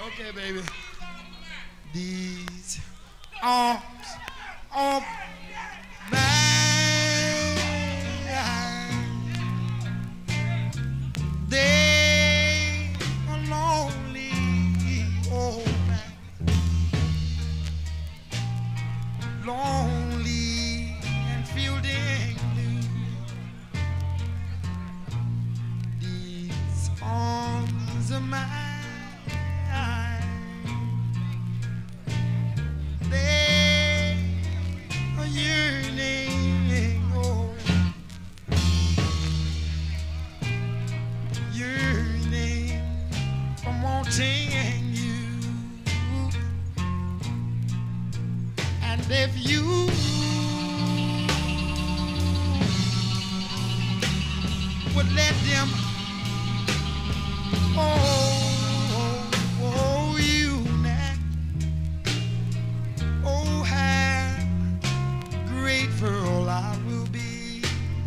Okay, baby. These arms of mine, they are lonely, oh man, lonely and fielding blue. These arms of mine, they are yearning, oh, yearning for wanting you. And if you would let them, you now, oh, how grateful I will be.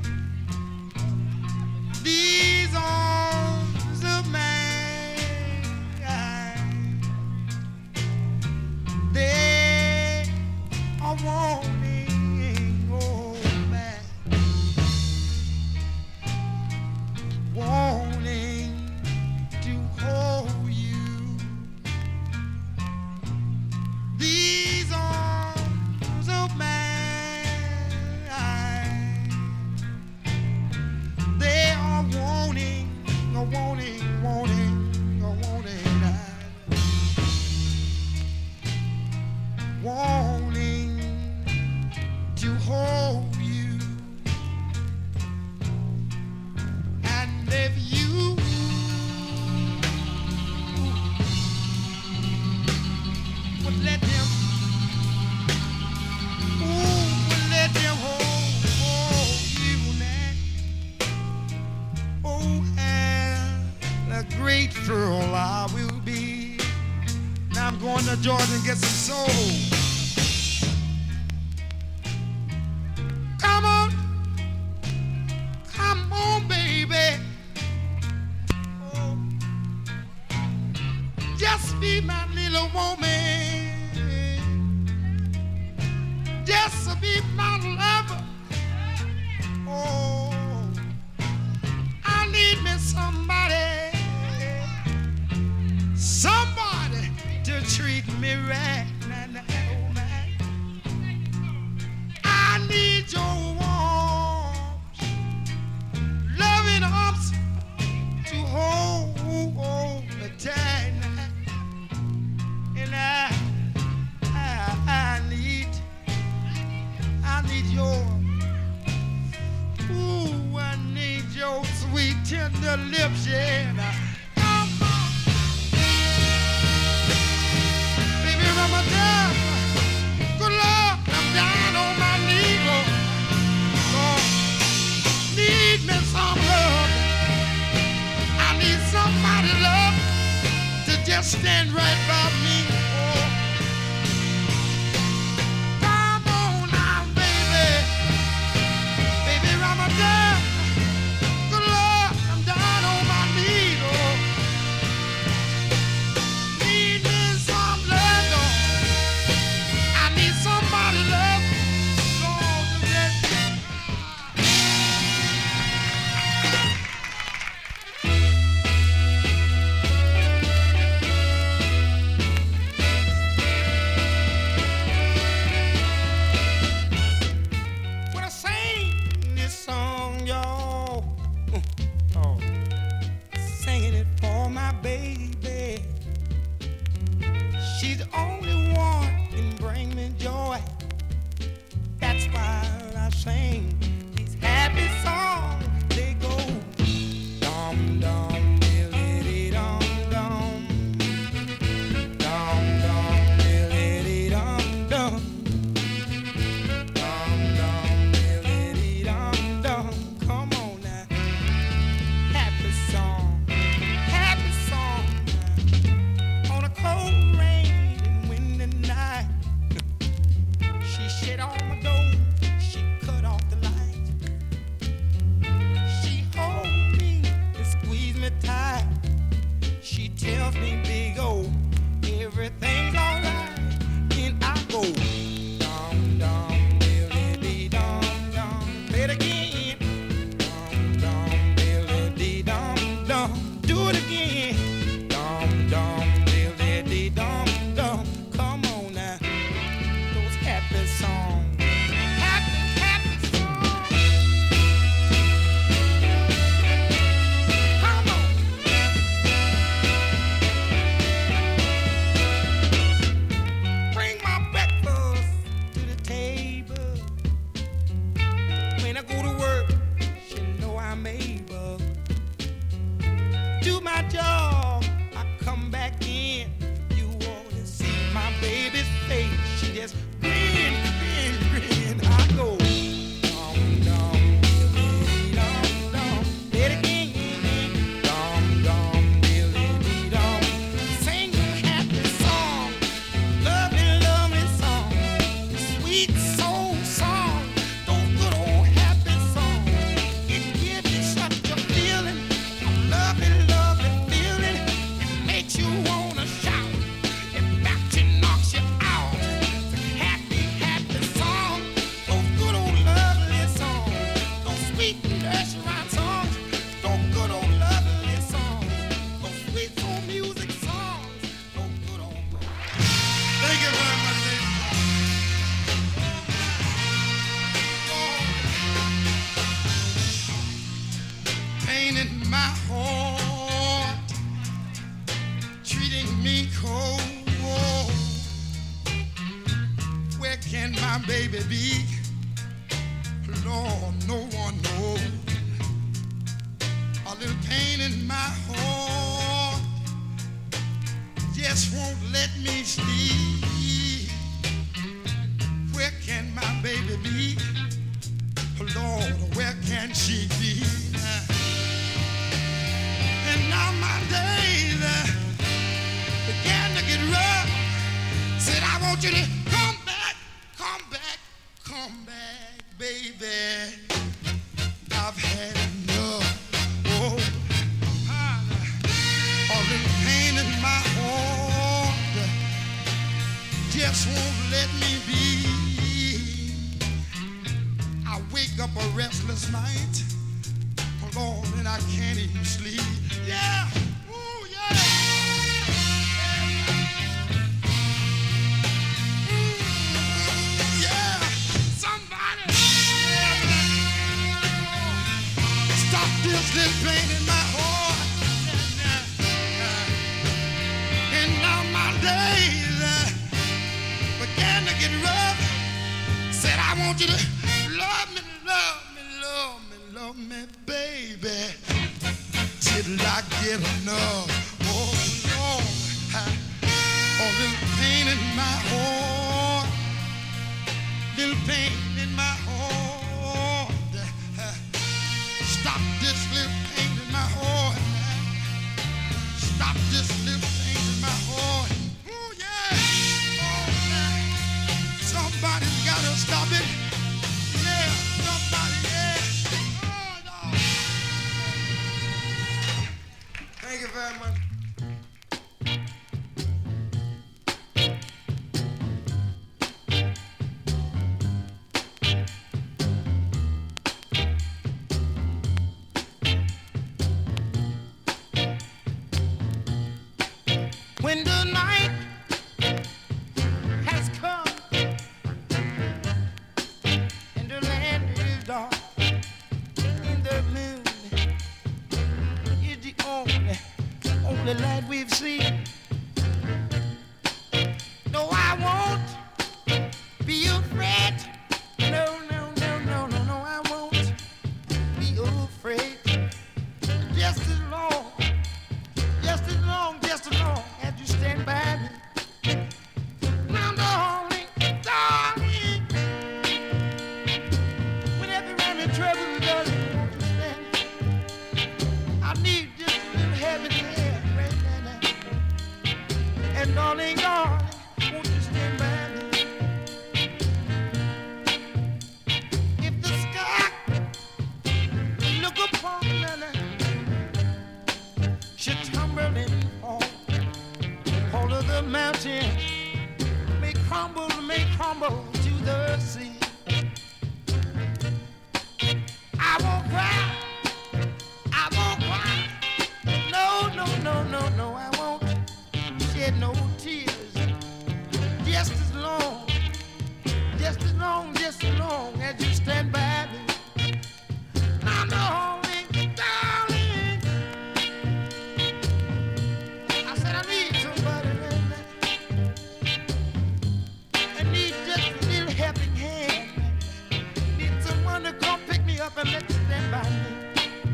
These arms of mine, they are wanting, oh man, wanting to hold you. These arms of mine, they are wanting, wanting, wanting, wanting to hold you. And if you would let them, would let them hold you now, oh, how grateful I will be. Now I'm going to Georgia and get some soul. Come on, baby. Oh, just be my little woman. Just be my lover. Oh, I need me somebody to treat me right. Oh, man. I need your warmth, loving arms to hold me tight. And I need your, I need your sweet tender lips, yeah. Come on, baby, I'm down. Good Lord, I'm down on my knees. Lord, need me some love. I need somebody love to just stand right by me. Oh, come on now, baby, baby, I'm down. Good Lord, I'm down on my knees. Oh, need me some love, Lord. I need somebody love, Lord, to let when I sing this song, y'all, oh, singing it for my baby. She's the only one can bring me joy. That's why I sing these happy songs. They go dum dum diddly dum dum, dum dum diddly dum dum, dum dum diddly dum dum. Come on now, happy song now. On a cold rain and windy night, she shut on my door, she cut off the light. She hold me and squeeze me tight. She tells me, big old, everything's alright. Then I go dum dum dilly dee dum dum. Play it again. Dum dum dilly dee dum dum. Do it again. Dum dum dilly dee dum dum. Come on now, those happy songs. Happy, happy songs. Come on. Bring my breakfast to the table. When I go to work, you know I'm able. Do my job, I come back in. You ought to see my baby's face. She just grin, grin, grin. I go dum dum dilly dum dum. Play it again. Dum dum dilly dee dum. Sing a happy song, lovely, lovely song, sweet soul song. Those good old happy songs. It gives you such a feeling, a lovely, lovely feeling. It makes you wanna shout. It backs you, knocks you out. It's a happy, happy song. Those good old lovely songs. Those sweet nursery songs. Those good old lovely songs. Those sweet soul music songs. Those good old. Thank you very much, ladies. Pain in my heart, treating me cold. Where can my baby be? Lord, no one knows. A little pain in my heart just won't let me sleep. Where can my baby be? Lord, where can she be? And now my days began to get rough. Said, I want you to come back, come back, come back, baby. I've had enough. Oh, a little pain in my heart just won't let me be. I wake up a restless night, Lord, and I can't even sleep. Yeah, ooh, yeah. Yeah, somebody stop this little pain in my heart. And now my days began to get rough. Said, I want you to love me, love me, love me, love me, baby, till I get enough. Oh, Lord, a little pain in my heart, little pain in my heart. Stop this little pain in my heart. Stop this little pain in my heart. Oh, yeah. Oh, yeah. Somebody's got to stop it. Yeah, somebody, yeah. Oh, no. Thank you very much. When the night has come and the land is dark and the moon is the only light we've seen. No, I won't be afraid. No, no, no, no, no, no, I won't be afraid. Just as long, just as long, just as long as you stand by me. Now, darling, darling, whenever I'm in trouble, darling, won't you stand? I need just a little heaven here right now. And darling, darling, won't you stand by me? If the sky look upon me, should tumble and fall of the mountain may crumble to the sea. I won't cry, I won't cry. No, no, no, no, no, I won't shed no tears. Just as long, just as long, just as long as you stand by me. Now, darling, darling, I said I need somebody right now. I need just a little helping hand. Need someone to come pick me up and let me stand by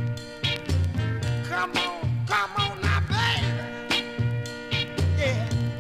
me. Come on now, baby. Yeah.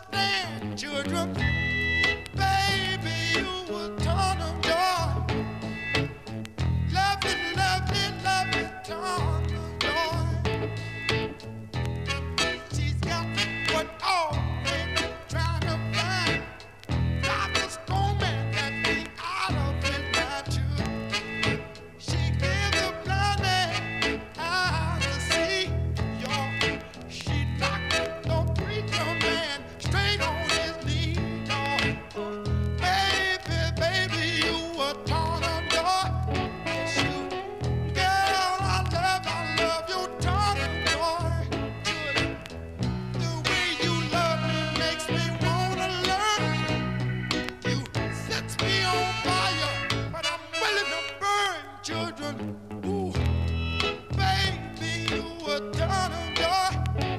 understand, children. Baby, you were torn of joy. Lovely, lovely, lovely, torn of joy. She's got what all men trying to find. Got the storm man that be out of his mind, too. She gives the blind man eyes to see. She knocked the preacher man straight on his knee. Baby, baby, you were torn of joy. Yes, you, girl, I love you, torn of joy. The way you love me makes me wanna learn. You sets me on fire, but I'm willing to burn, children. Ooh, baby, you were torn of joy.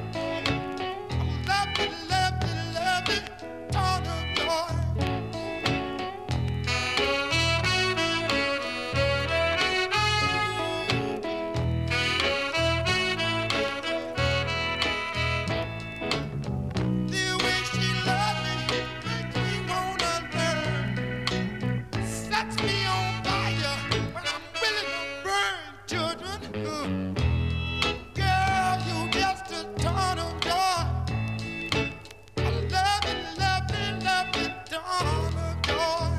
Love it, love it, love it, torn of joy. The way she loved me makes me wanna learn. Sets me on fire, but I'm willing to burn, children. Girl, you just a ton of joy. I love it, love it, love it, ton of joy.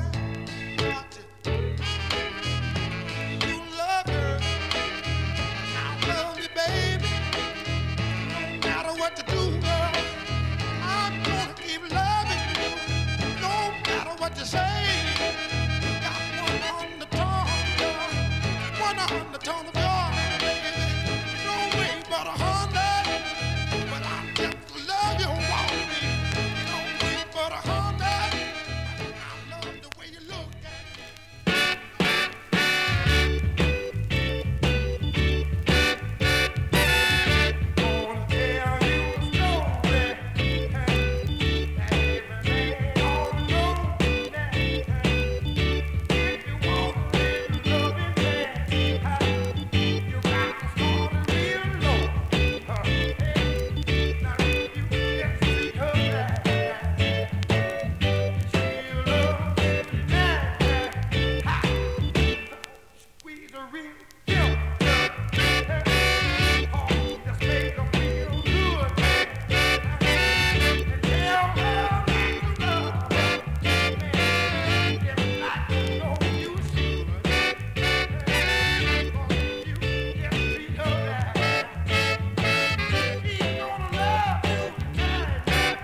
You love her, I love you, baby. No matter what you do, girl, I'm gonna keep loving you. No matter what you say. Got one on the tongue, girl. One on the tongue of joy, baby. No way but 100. But I just love you, want me. No way but 100. I love the way you look at me. Gonna tell you a story. That every man ought to know that. If you want to live loving man, you got to start it real low. Now if you get to her back, she'll love every night. Squeeze her real tight. Oh, just make her feel good. And tell her that you love her. If not, you know you should. If you get to treat her right, she's gonna love you tonight.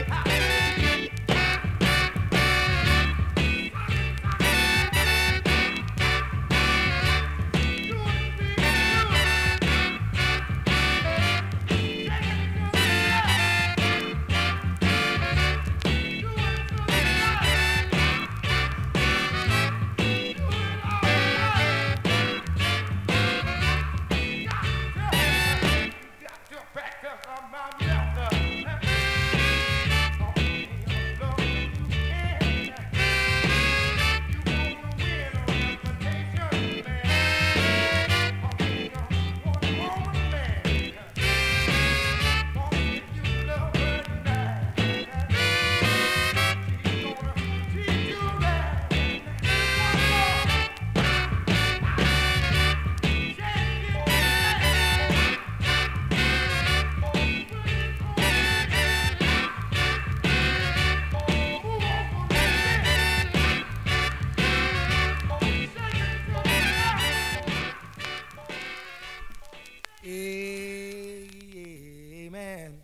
Amen.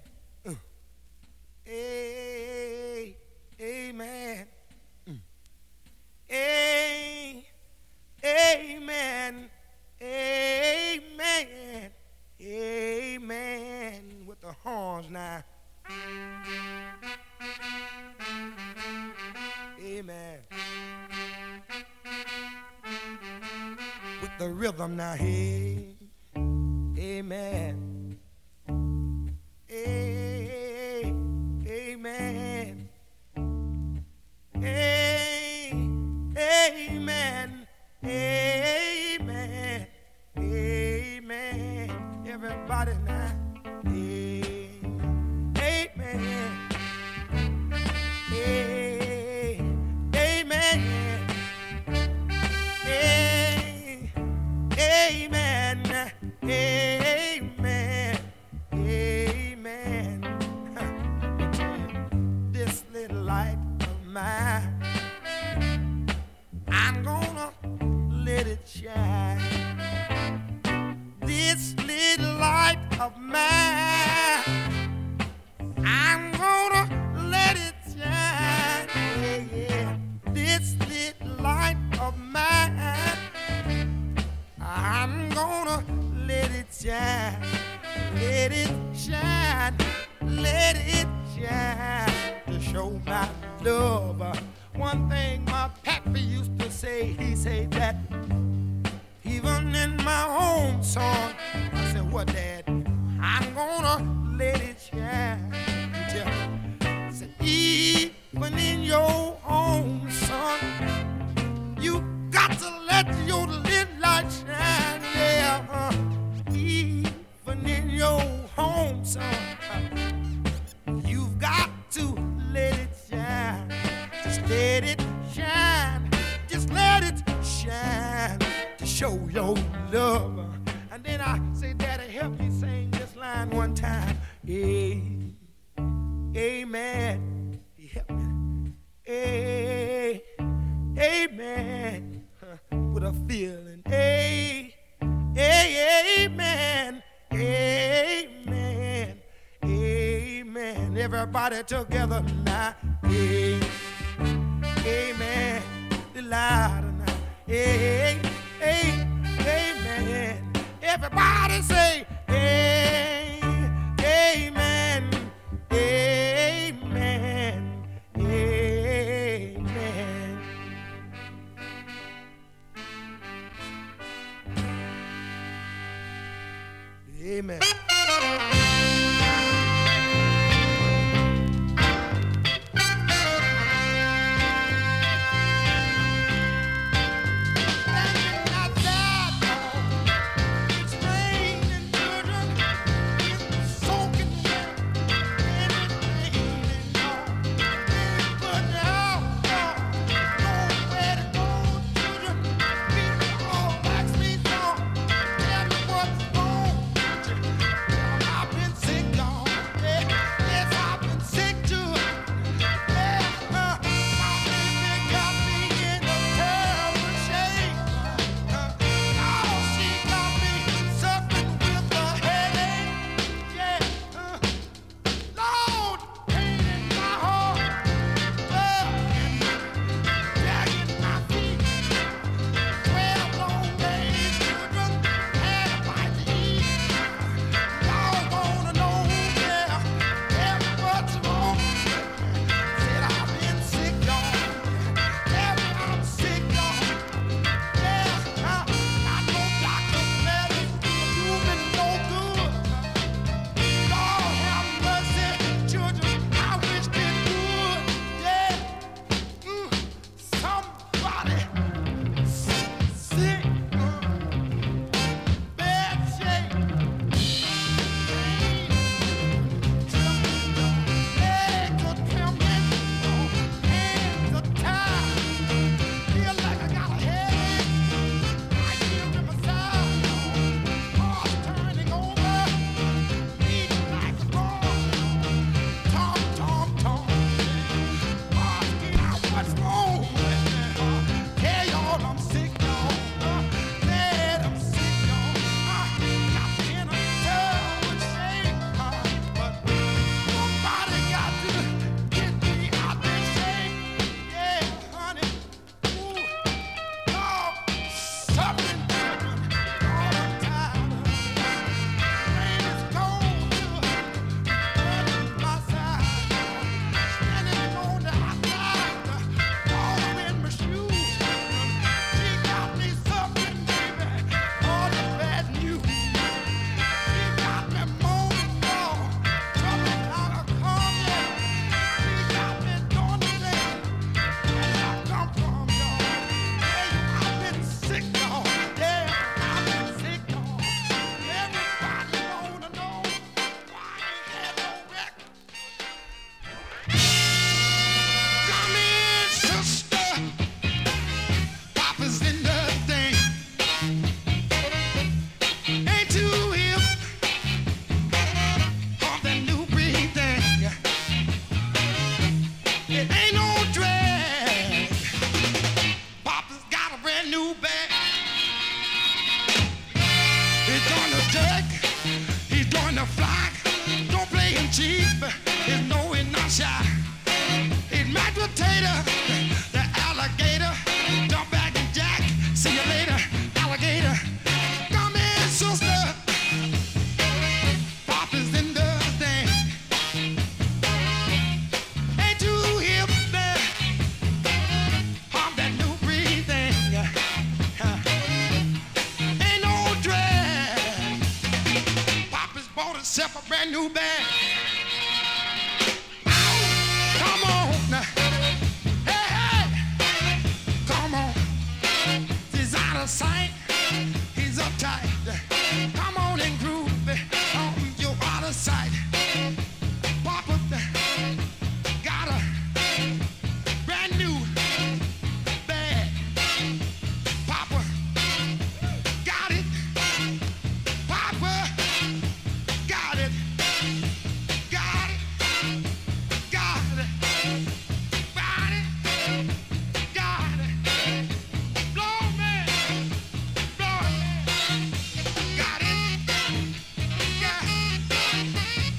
Amen. Amen. Amen. Amen. With the horns now. Amen. With the rhythm now. Hey. Amen. Amen. Amen. Amen. Amen. Everybody now. Amen. mine. I'm gonna let it shine. This little light of mine, I'm gonna let it shine. Yeah, yeah. This little light of mine, I'm gonna let it shine. Let it shine. Let it shine to show my love. One thing my pappy used to say, he said that even in my home song, I said, what, Dad? I'm gonna let it shine. Tell me. I said, even in your home, son, you got to let your little light shine. Yeah, even in your home, son, you've got to let it shine. Just let it shine. Just let it shine to show your love. And then I say, Daddy, help me sing this line one time. Amen. Help me. Amen. With a feeling. Amen. Amen. Amen. Everybody together now. Amen. The louder now. Amen. Everybody say amen. Amen. Amen. Amen. It ain't no drag. myself a brand new bag. Ow, come on now. Hey, hey, come on. He's out of sight. He's uptight. Come on and groove. You're out of sight. Papa got a brand new bag. Papa got it. Papa got it. Got it. Got it. Got it. Got it. Blow me. Blow it. Got it. Got it.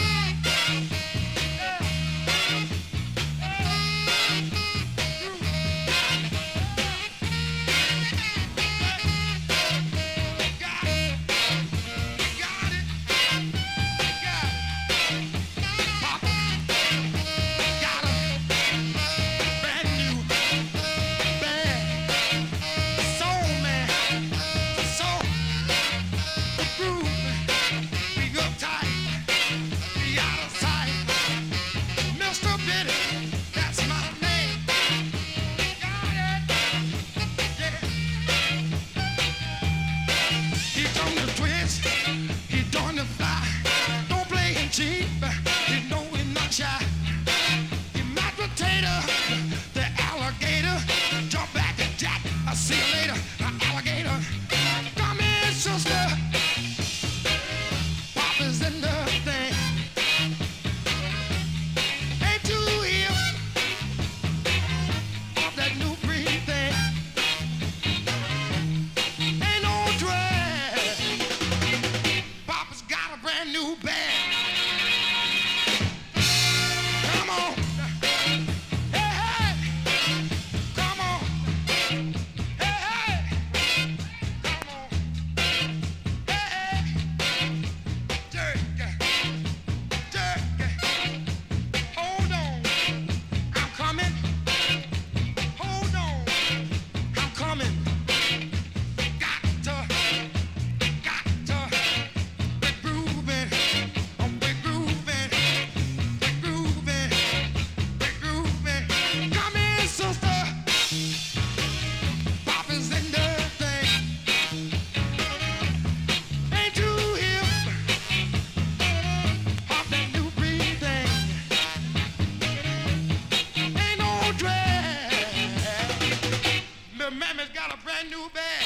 Mammy's got a brand new bag.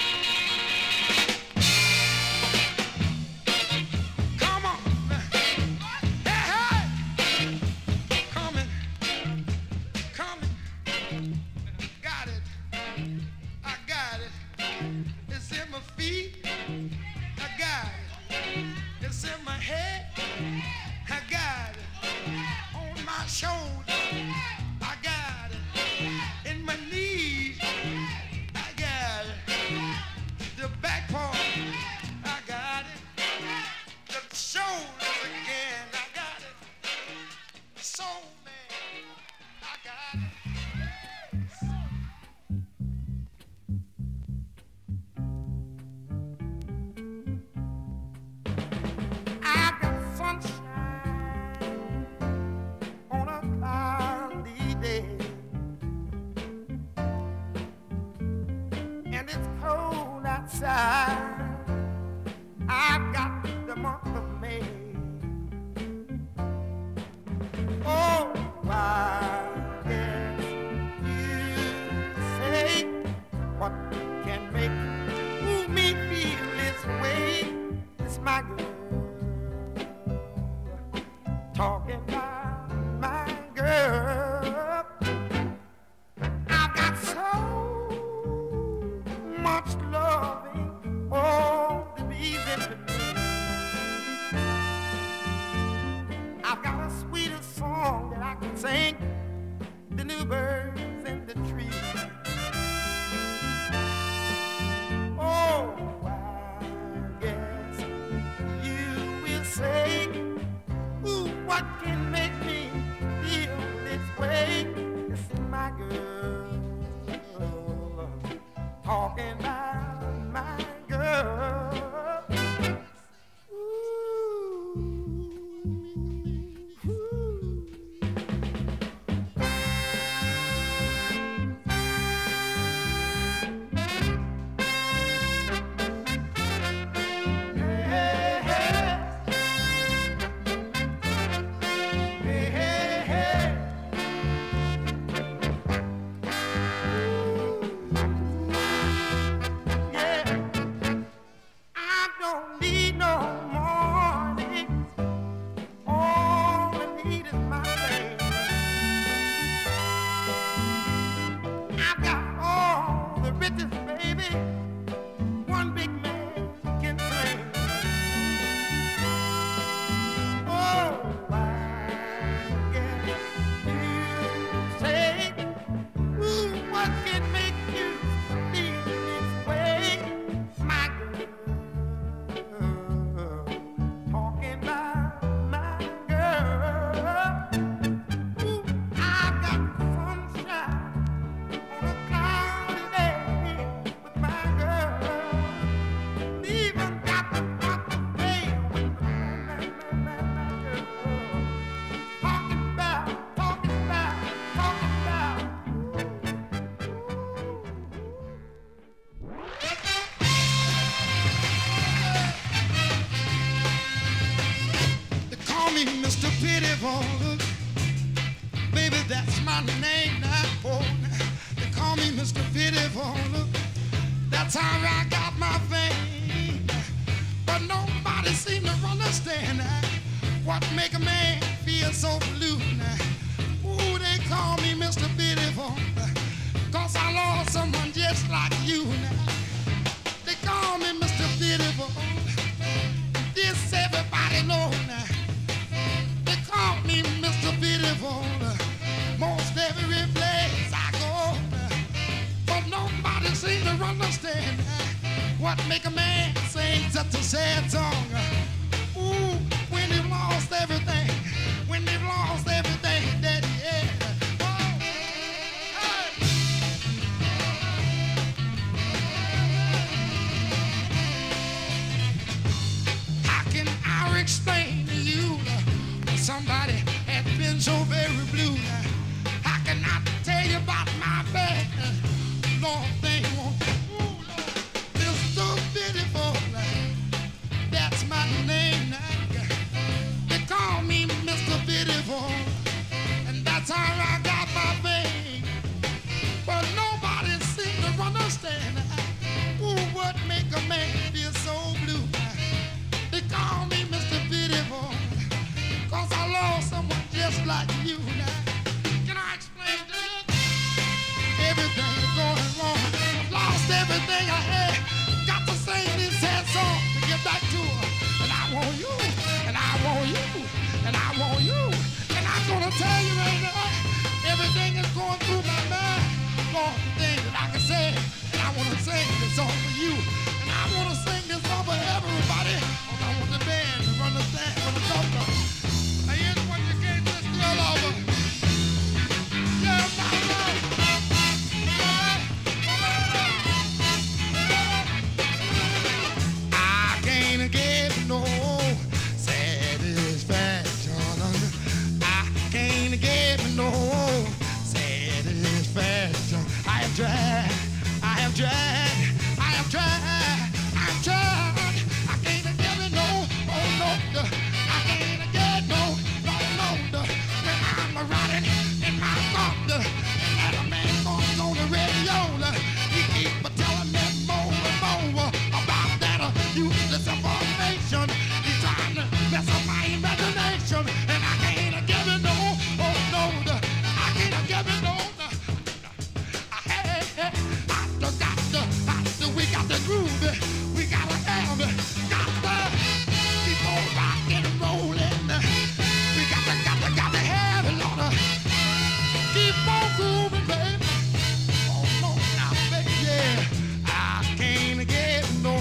Come on. Hey, hey. Coming. Coming. Got it. I got it. It's in my feet. I got it. It's in my head. I got it. On my shoulder. I got it. In my knees. I got it. Pitiful. Baby, that's my name now. Oh, they call me Mr. Pitiful. That's how I got my fame. But nobody seems to understand what make a man feel so blue. Ooh, they call me Mr. Pitiful, 'cause I lost someone just like you now. They call me Mr. Pitiful. This everybody know now. They call me Mr. Pitiful. Most every place I go. But nobody seems to understand what make a man sing such a sad song. Ooh, when they've lost everything. When they've lost everything that he had. Explain to you somebody has been so very blue. How can I tell you about my bad Lord thing? Ooh, Lord, Mr. Pitiful, that's my name. They call me Mr. Pitiful, and that's how I got my fame. But nobody seems to understand what make a man feel so blue. They call me Mr. Pitiful, 'cause I lost someone just like you now. Can I explain to you? Everything is going wrong. I've lost everything I had. Got to sing this sad song to get back to her. And I want you, and I want you, and I want you. And I'm gonna tell you right now, everything is going through my mind. Lord, things that I can say, and I wanna sing this song for you. And I wanna sing this song for everybody. I want the band to understand what I'm talking about. Now here's what you can't just yell over. Yeah, my love. I can't get no satisfaction. I can't get no satisfaction. I have tried, I have tried, I have tried, I have tried. I can't get no, when I'm riding in my thunder, and a man goes on the radio, he keep telling me more and more about that useless information. He's trying to mess up my imagination, and I can't give it no, I can't give it no, we got the groove, we gotta have it, got the rock and rollin'. We got to have it, Lord. Keep on grooving, baby. Oh, no, now, baby. I can't get no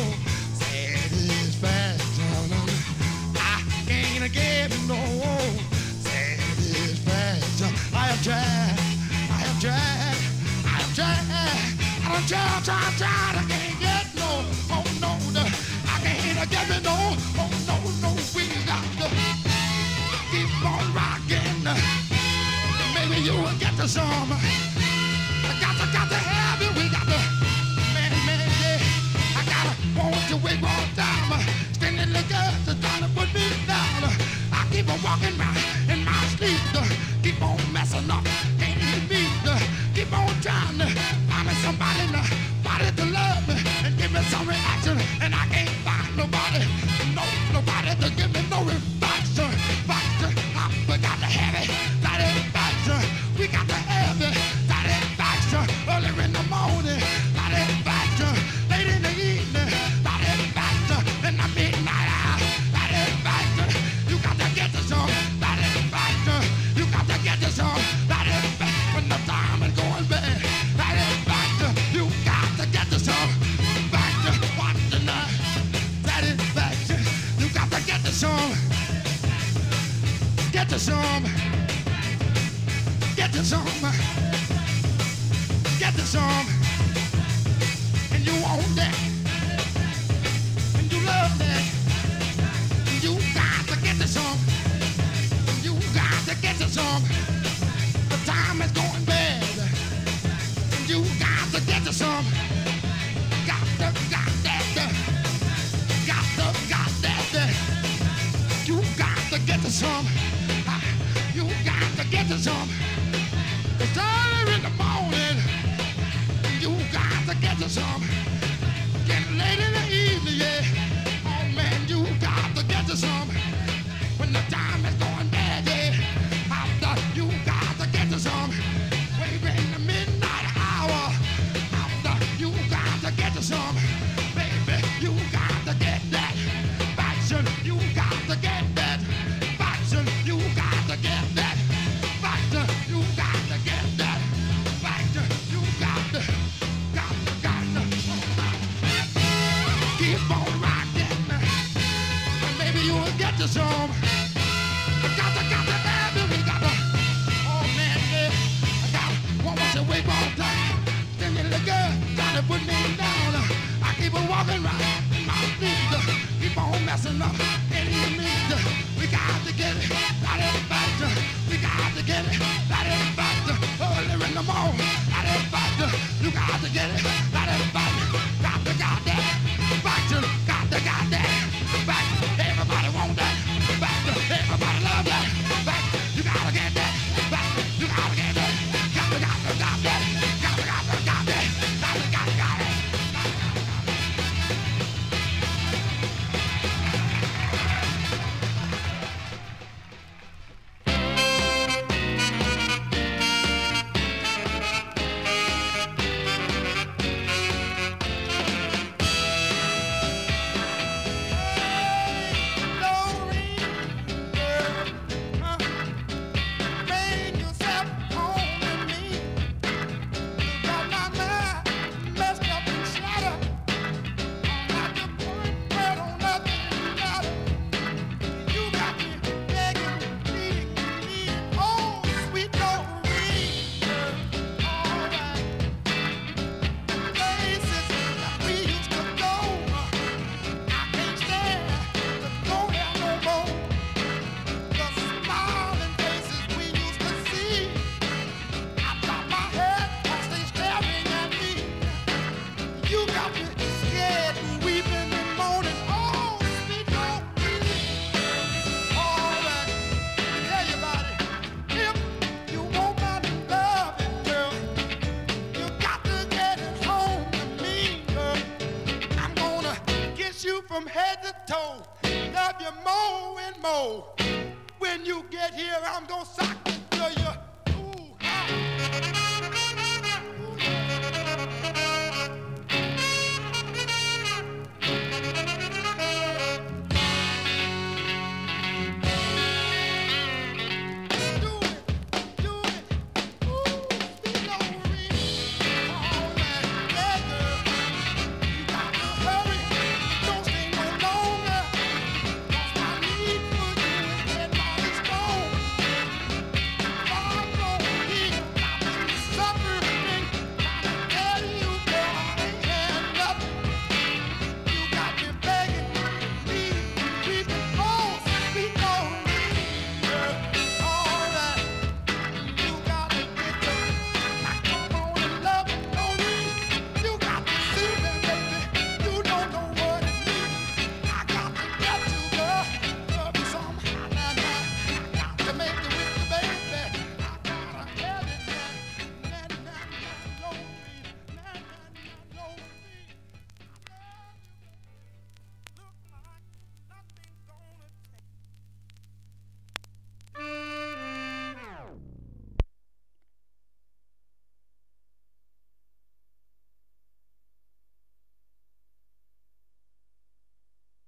satisfaction. I can't get no satisfaction. I have tried, I have tried, I have tried. I don't tried. I can't get no, oh, no, I can't get me no, oh, no, we got to keep on rocking. Maybe you will get to some. I got to have it. We got to, man, yeah. I gotta want you wait one time. Standing the girl that's trying to put me down. I keep on walking round in my sleep. Keep on messing up, can't even beat. Keep on trying to find me somebody to love me and give me some reaction. And I can't find nobody to give me no reaction. We got to have it, satisfaction. We got to have it, satisfaction. Early in the morning, satisfaction. Late in the evening, satisfaction. In the midnight hour, satisfaction. You got to get the song, satisfaction. You got to get the song, satisfaction. When the time is going bad, satisfaction. You got to get the song, satisfaction. Watch the night, satisfaction. You got to get the song. Get the some, get the some, get the some, and you want that, and you love that, and you got to get the some, and you got to get the some. The time is going bad, and you got to get the some, got that, got that, you got to get the some. get you some. It's early in the morning. You got to get you some. Getting late in the evening, yeah. Oh man, you got to get you some. When the time is going bad, yeah. After you got to get you some. Way in the midnight hour. After you got to get you some. Baby, you got to get that. Faction, you got to get that. Faction, you got to get that. Faction, you got to get that. Faction, you got to. Keep on rocking, and maybe you'll get you some. Got to have it, we got to. Oh man, yeah, I got one more to wait all time. Then the little girl trying to put me down. I keep on walking right in my feet. Keep on messing up any means. We got to get it out of the factor. We got to get it out of the factor. Early in the morning, out of the factor. You got to get it out of the factor. Got that. Factor, got that. Factor, everybody want that. Factor, everybody love that. Factor, you gotta get that. Factor, you gotta get that. Got that. Got that. From head to toe, love you more and more. When you get here, I'm gonna sock